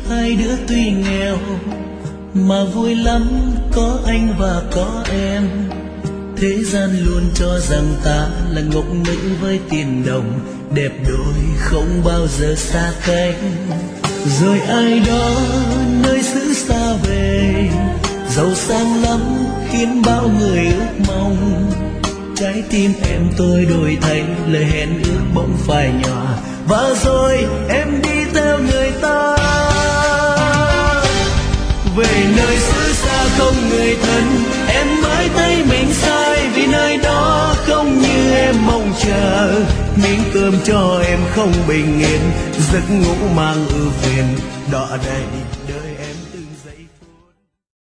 hai đứa tuy nghèo mà vui lắm, có anh và có em. Thế gian luôn cho rằng ta là ngốc nữ với tiền đồng, đẹp đôi không bao giờ xa cách. Rồi ai đó nơi xứ xa về, giàu sang lắm khiến bao người ước mong. Trái tim em tôi đổi thay, lời hẹn ước bỗng phai nhòa, và rồi em đi theo người ta về nơi xứ xa không người thân. Em mới thấy mình sai vì nơi đó không như em mong chờ. Miếng cơm cho em không bình yên, giấc ngủ mang ưu phiền đọa đầy.